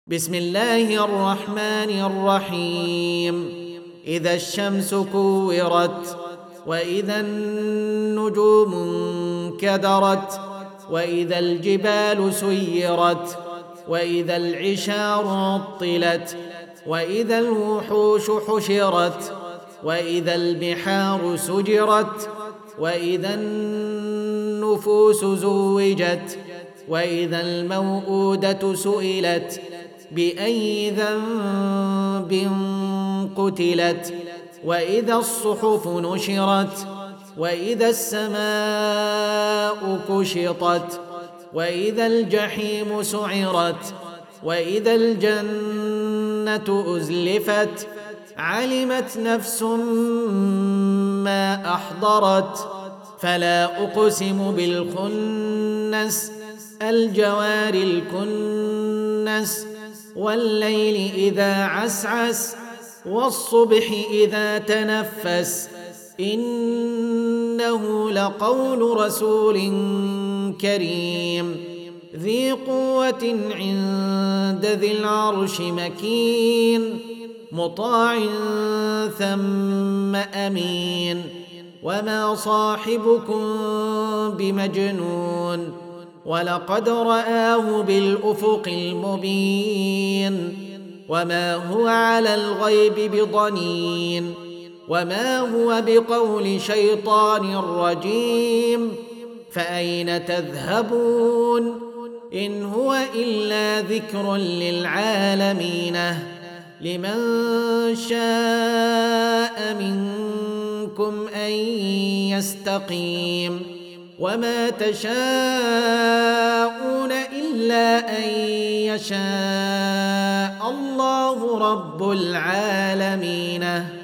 بسم الله الرحمن الرحيم. إذا الشمس كورت، وإذا النجوم انكدرت، وإذا الجبال سيرت، وإذا العشار عطلت، وإذا الوحوش حشرت، وإذا البحار سجرت، وإذا النفوس زوجت، وإذا الموءودة سئلت بأي ذنب قتلت، وإذا الصحف نشرت، وإذا السماء كشطت، وإذا الجحيم سعرت، وإذا الجنة أزلفت، علمت نفس ما أحضرت. فلا أقسم بالخنس، الجوار الكنس، والليل إذا عسعس، والصبح إذا تنفس، إنه لقول رسول كريم ذي قوة عند ذي العرش مكين، مطاع ثم أمين. وما صاحبكم بمجنون، ولقد رآه بالأفق المبين. وما هو على الغيب بضنين، وما هو بقول شيطان رجيم. فأين تذهبون؟ إن هو إلا ذكر للعالمين، لمن شاء منكم أن يستقيم. وما تشاءون إلا أن يشاء الله رب العالمين.